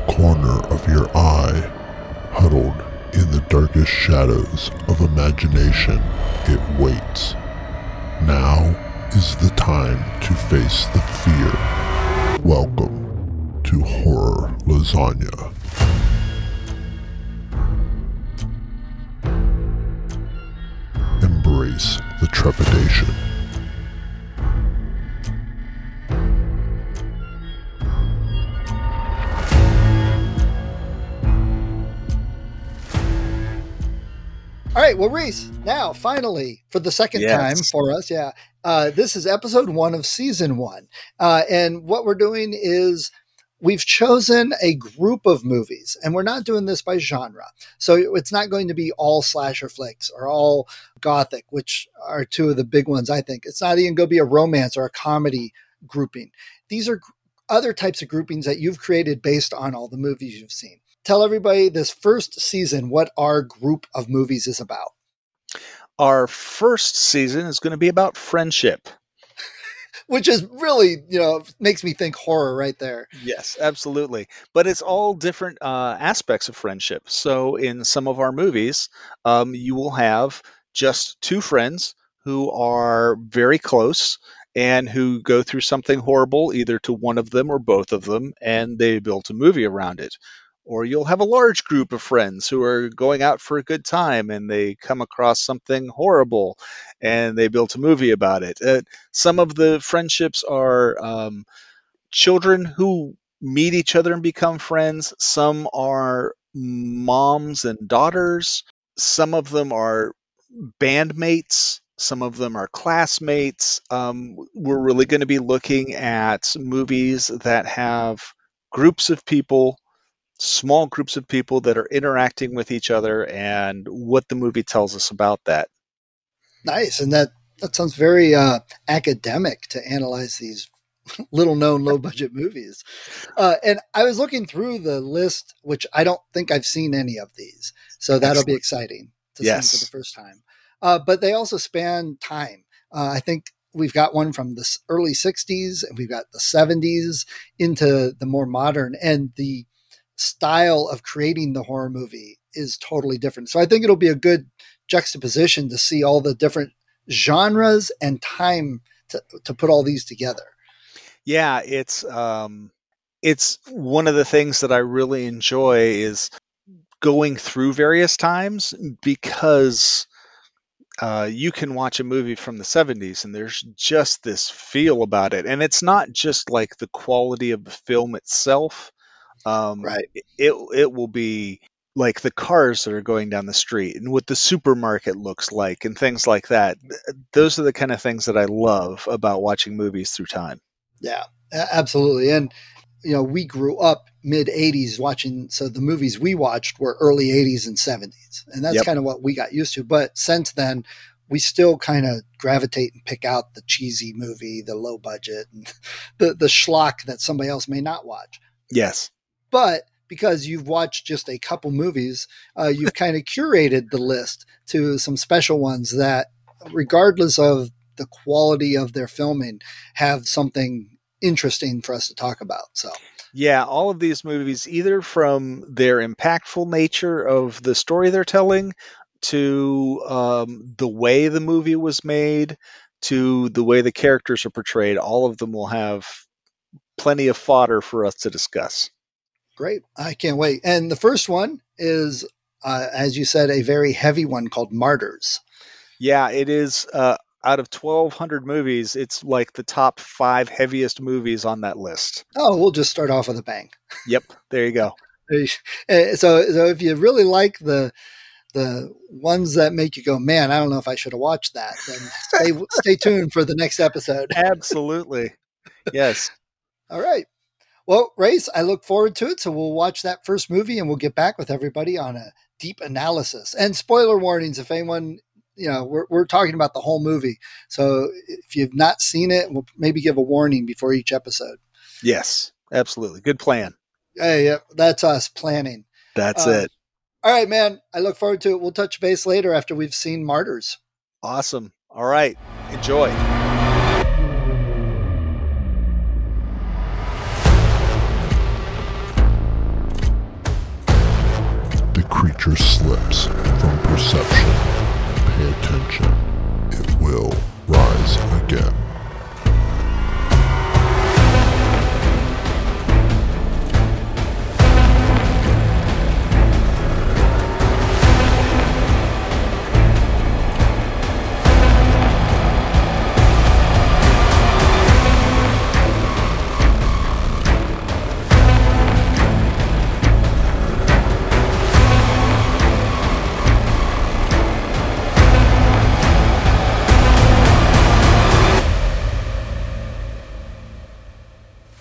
corner of your eye, huddled in the darkest shadows of imagination, it waits. Now is the time to face the fear. Welcome to Horror Lasagna. Embrace the trepidation. All right, well, Reese, now, finally, for the second time for us, this is episode 1 of season 1. And what we're doing is we've chosen a group of movies, and we're not doing this by genre. So it's not going to be all slasher flicks or all gothic, which are two of the big ones, I think. It's not even going to be a romance or a comedy grouping. These are other types of groupings that you've created based on all the movies you've seen. Tell everybody this first season what our group of movies is about. Our first season is going to be about friendship. Which is really, makes me think horror right there. Yes, absolutely. But it's all different aspects of friendship. So in some of our movies, you will have just two friends who are very close and who go through something horrible, either to one of them or both of them, and they build a movie around it. Or you'll have a large group of friends who are going out for a good time and they come across something horrible and they built a movie about it. Some of the friendships are children who meet each other and become friends. Some are moms and daughters. Some of them are bandmates. Some of them are classmates. We're really going to be looking at movies that have groups of people, small groups of people that are interacting with each other, and what the movie tells us about that. Nice. And that sounds very academic to analyze these little known, low budget movies. And I was looking through the list, which I don't think I've seen any of these. So that'll be exciting to see for the first time. But they also span time. I think we've got one from the early 60s and we've got the 70s into the more modern, and the style of creating the horror movie is totally different. So I think it'll be a good juxtaposition to see all the different genres and time to put all these together. Yeah, it's one of the things that I really enjoy is going through various times, because you can watch a movie from the 70s and there's just this feel about it. And it's not just like the quality of the film itself. Right. It will be like the cars that are going down the street and what the supermarket looks like and things like that. Those are the kind of things that I love about watching movies through time. Yeah, absolutely. And, we grew up mid 80s watching. So the movies we watched were early 80s and 70s. And that's kind of what we got used to. But since then, we still kind of gravitate and pick out the cheesy movie, the low budget, and the schlock that somebody else may not watch. Yes. But because you've watched just a couple movies, you've kind of curated the list to some special ones that, regardless of the quality of their filming, have something interesting for us to talk about. So, yeah, all of these movies, either from their impactful nature of the story they're telling, to the way the movie was made, to the way the characters are portrayed, all of them will have plenty of fodder for us to discuss. Great. I can't wait. And the first one is, as you said, a very heavy one called Martyrs. Yeah, it is. Out of 1,200 movies, it's like the top 5 heaviest movies on that list. Oh, we'll just start off with a bang. Yep. There you go. So if you really like the ones that make you go, man, I don't know if I should have watched that, then stay tuned for the next episode. Absolutely. Yes. All right. Well, Race, I look forward to it. So we'll watch that first movie and we'll get back with everybody on a deep analysis. And spoiler warnings, if anyone, we're talking about the whole movie. So if you've not seen it, we'll maybe give a warning before each episode. Yes, absolutely. Good plan. Yeah, that's us planning. That's it. All right, man. I look forward to it. We'll touch base later after we've seen Martyrs. Awesome. All right. Enjoy. creature slips from perception, pay attention. It will rise again.